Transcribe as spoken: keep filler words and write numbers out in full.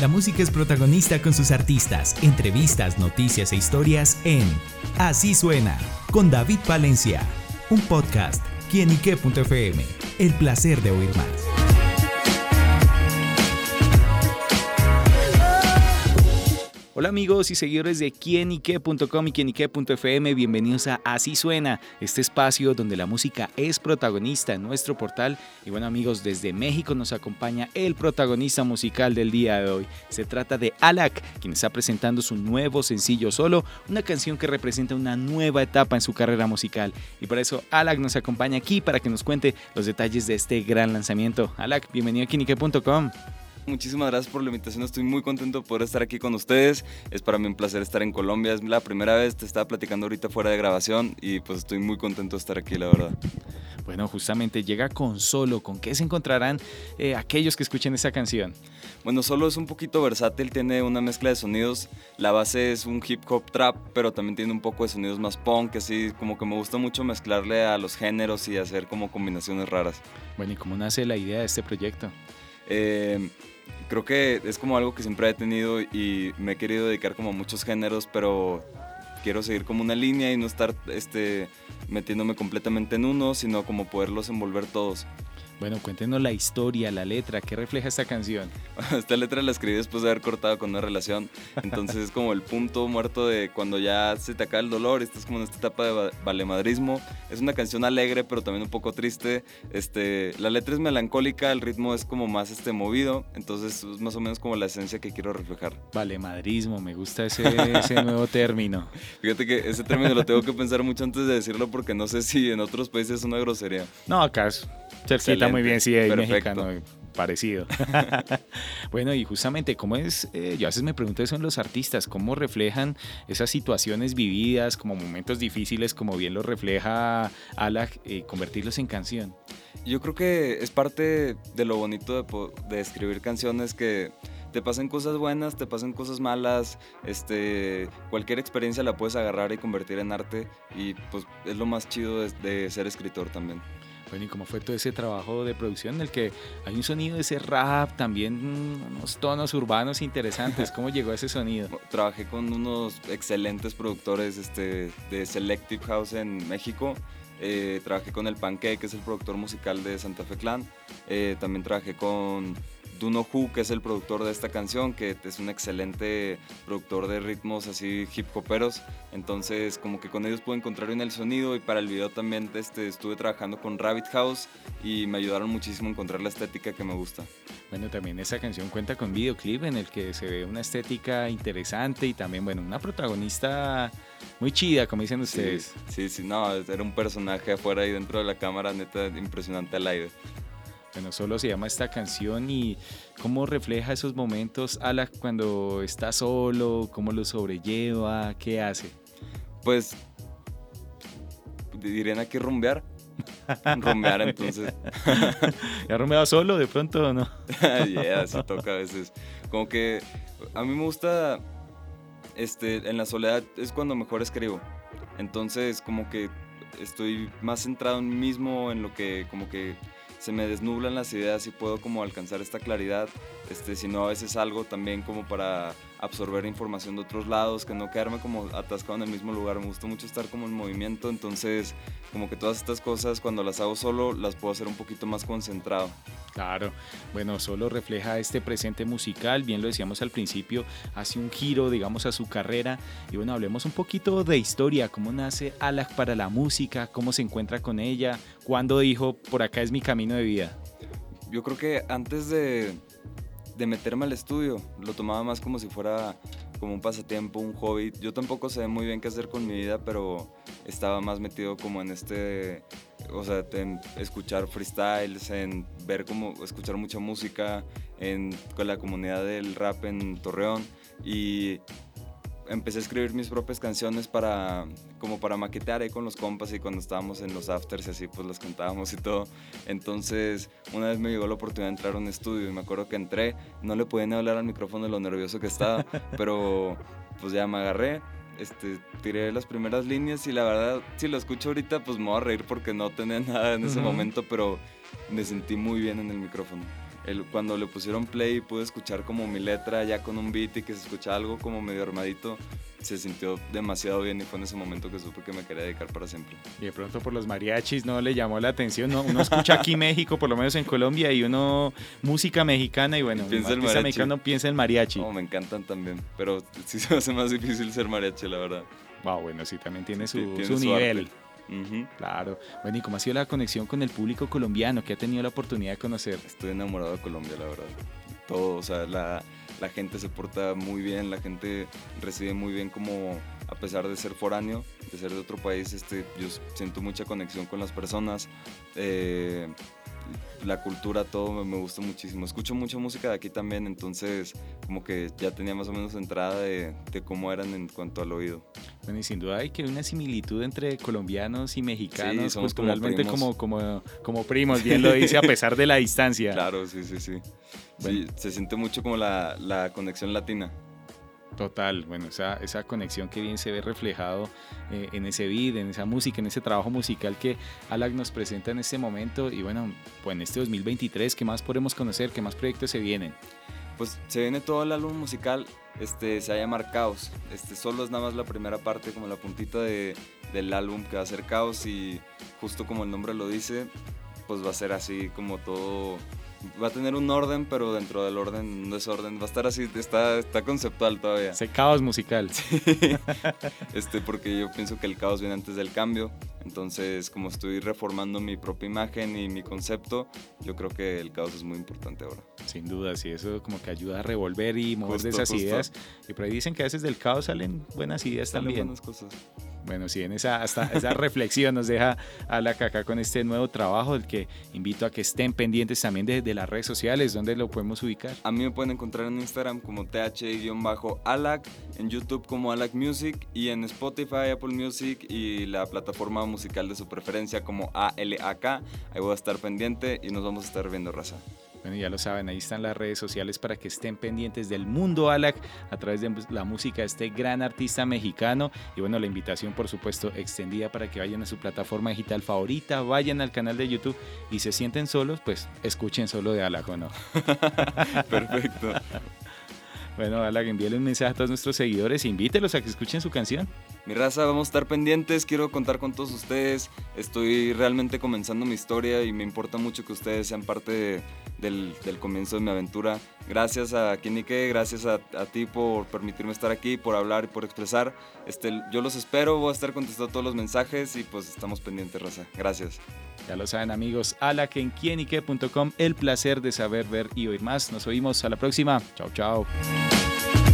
La música es protagonista con sus artistas, entrevistas, noticias e historias en Así Suena, con David Valencia, un podcast, quienique punto efe eme, el placer de oír más. Hola amigos y seguidores de quienique punto com y quienique punto efe eme, bienvenidos a Así Suena, este espacio donde la música es protagonista en nuestro portal. Y bueno amigos, desde México nos acompaña el protagonista musical del día de hoy. Se trata de Alak, quien está presentando su nuevo sencillo Solo, una canción que representa una nueva etapa en su carrera musical. Y por eso Alak nos acompaña aquí para que nos cuente los detalles de este gran lanzamiento. Alak, bienvenido a quienique punto com. Muchísimas gracias por la invitación, estoy muy contento de poder estar aquí con ustedes. Es para mí un placer estar en Colombia, es la primera vez, te estaba platicando ahorita fuera de grabación y pues estoy muy contento de estar aquí, la verdad. Bueno, justamente llega con Solo, ¿con qué se encontrarán eh, aquellos que escuchen esa canción? Bueno, Solo es un poquito versátil, tiene una mezcla de sonidos, la base es un hip hop trap, pero también tiene un poco de sonidos más punk, así como que me gusta mucho mezclarle a los géneros y hacer como combinaciones raras. Bueno, ¿y cómo nace la idea de este proyecto? Eh... Creo que es como algo que siempre he tenido y me he querido dedicar como a muchos géneros, pero quiero seguir como una línea y no estar este, metiéndome completamente en uno, sino como poderlos envolver todos. Bueno, cuéntenos la historia, la letra, ¿qué refleja esta canción? Esta letra la escribí después de haber cortado con una relación, entonces es como el punto muerto de cuando ya se te acaba el dolor, estás como en esta etapa de valemadrismo. Es una canción alegre, pero también un poco triste. Este, la letra es melancólica, el ritmo es como más este, movido, entonces es más o menos como la esencia que quiero reflejar. Valemadrismo, me gusta ese, ese nuevo término. Fíjate que ese término lo tengo que pensar mucho antes de decirlo porque no sé si en otros países es una grosería. No, acá es cerquita, muy bien, sí, hay perfecto. Mexicano, parecido. Bueno, y justamente, ¿cómo es? Eh, yo a veces me pregunto eso en los artistas, ¿cómo reflejan esas situaciones vividas, como momentos difíciles, como bien lo refleja Alak, eh, convertirlos en canción? Yo creo que es parte de lo bonito de, de escribir canciones, que te pasen cosas buenas, te pasen cosas malas, este, cualquier experiencia la puedes agarrar y convertir en arte, y pues es lo más chido de, de ser escritor también. Bueno, ¿y cómo fue todo ese trabajo de producción en el que hay un sonido de ese rap, también unos tonos urbanos interesantes? ¿Cómo llegó ese sonido? Trabajé con unos excelentes productores este, de Selective House en México. Eh, trabajé con el Pancake, que es el productor musical de Santa Fe Clan. Eh, también trabajé con Duno Who, que es el productor de esta canción, que es un excelente productor de ritmos así hip hoperos. Entonces como que con ellos pude encontrar bien el sonido, y para el video también este, estuve trabajando con Rabbit House y me ayudaron muchísimo a encontrar la estética que me gusta. Bueno, también esa canción cuenta con videoclip en el que se ve una estética interesante y también, bueno, una protagonista muy chida, como dicen ustedes. Sí, sí, sí, no, era un personaje afuera y dentro de la cámara, neta, impresionante al aire. Bueno, Solo se llama esta canción, y cómo refleja esos momentos Alak cuando está solo, cómo lo sobrelleva, qué hace. Pues dirían aquí rumbear, rumbear entonces. ¿Ya rumbeado solo de pronto o no? Yeah, así toca a veces. Como que a mí me gusta, este, en la soledad es cuando mejor escribo. Entonces como que estoy más centrado en mí mismo, en lo que como que se me desnublan las ideas y puedo como alcanzar esta claridad, este, si no a veces algo también como para absorber información de otros lados, que no quedarme como atascado en el mismo lugar. Me gusta mucho estar como en movimiento, entonces como que todas estas cosas cuando las hago solo las puedo hacer un poquito más concentrado. Claro, bueno, Solo refleja este presente musical, bien lo decíamos al principio, hace un giro, digamos, a su carrera. Y bueno, hablemos un poquito de historia, cómo nace Alak para la música, cómo se encuentra con ella, cuándo dijo, por acá es mi camino de vida. Yo creo que antes de, de meterme al estudio, lo tomaba más como si fuera como un pasatiempo, un hobby. Yo tampoco sé muy bien qué hacer con mi vida, pero estaba más metido como en este, o sea, en escuchar freestyles, en ver cómo, escuchar mucha música, en, con la comunidad del rap en Torreón, y empecé a escribir mis propias canciones para, como para maquetear ahí con los compas, y cuando estábamos en los afters y así, pues las cantábamos y todo. Entonces, una vez me llegó la oportunidad de entrar a un estudio y me acuerdo que entré, no le podía ni hablar al micrófono de lo nervioso que estaba, pero pues ya me agarré, este, tiré las primeras líneas y la verdad, si lo escucho ahorita, pues me voy a reír porque no tenía nada en ese uh-huh. momento, pero me sentí muy bien en el micrófono. el, cuando le pusieron play pude escuchar como mi letra ya con un beat y que se escuchaba algo como medio armadito, se sintió demasiado bien y fue en ese momento que supe que me quería dedicar para siempre. Y de pronto por los mariachis no le llamó la atención, ¿no? Uno escucha aquí México, por lo menos en Colombia, y uno música mexicana y bueno, y piensa el artista mexicano piensa en mariachi. No, me encantan también, pero sí se me hace más difícil ser mariachi, la verdad. Wow, bueno, sí, también tiene su, sí, tiene su, su nivel. Uh-huh. Claro. Bueno, ¿y cómo ha sido la conexión con el público colombiano que ha tenido la oportunidad de conocer? Estoy enamorado de Colombia, la verdad. Todo, o sea, la, la gente se porta muy bien, la gente recibe muy bien como, a pesar de ser foráneo, de ser de otro país, este, yo siento mucha conexión con las personas. Eh, la cultura, todo me, me gusta muchísimo. Escucho mucha música de aquí también, entonces como que ya tenía más o menos entrada de, de cómo eran en cuanto al oído. Bueno, y sin duda hay que una similitud entre colombianos y mexicanos, sí, culturalmente como, como, como, como primos, bien lo dice, a pesar de la distancia. Claro, sí, sí, sí. Bueno. Sí, se siente mucho como la, la conexión latina. Total, bueno, esa, esa conexión que bien se ve reflejado eh, en ese beat, en esa música, en ese trabajo musical que Alak nos presenta en este momento. Y bueno, pues en este dos mil veintitrés, ¿qué más podemos conocer? ¿Qué más proyectos se vienen? Pues se viene todo el álbum musical, este, se llama Caos. Este, solo es nada más la primera parte, como la puntita de, del álbum que va a ser Caos, y justo como el nombre lo dice, pues va a ser así como todo... Va a tener un orden, pero dentro del orden un desorden. Va a estar así, está, está conceptual todavía. Ese caos musical. Sí. Este, porque yo pienso que el caos viene antes del cambio. Entonces, como estoy reformando mi propia imagen y mi concepto, yo creo que el caos es muy importante ahora. Sin duda, sí, eso como que ayuda a revolver y mover Justo, de esas justo. ideas. Y por ahí dicen que a veces del caos salen buenas ideas Salen también. buenas cosas. Bueno, sí, en esa, hasta esa reflexión nos deja Alak acá con este nuevo trabajo, del que invito a que estén pendientes también de, de las redes sociales, donde lo podemos ubicar. A mí me pueden encontrar en Instagram como T H Alak, en YouTube como Alak Music y en Spotify, Apple Music y la plataforma musical de su preferencia como A L A K. Ahí voy a estar pendiente y nos vamos a estar viendo, raza. Bueno, ya lo saben, ahí están las redes sociales para que estén pendientes del mundo Alak a través de la música de este gran artista mexicano. Y bueno, la invitación por supuesto extendida para que vayan a su plataforma digital favorita, vayan al canal de YouTube y se sienten solos, pues escuchen solo de Alak, ¿o no? Perfecto. Bueno, Alak, envíale un mensaje a todos nuestros seguidores e invítelos a que escuchen su canción. Mi raza, vamos a estar pendientes, quiero contar con todos ustedes, estoy realmente comenzando mi historia y me importa mucho que ustedes sean parte de, del, del comienzo de mi aventura. Gracias a Quienique, gracias a, a ti por permitirme estar aquí, por hablar y por expresar. Este, yo los espero, voy a estar contestando todos los mensajes y pues estamos pendientes, raza. Gracias. Ya lo saben, amigos, Alak en quienique punto com, el placer de saber, ver y oír más. Nos oímos a la próxima. Chao, chao.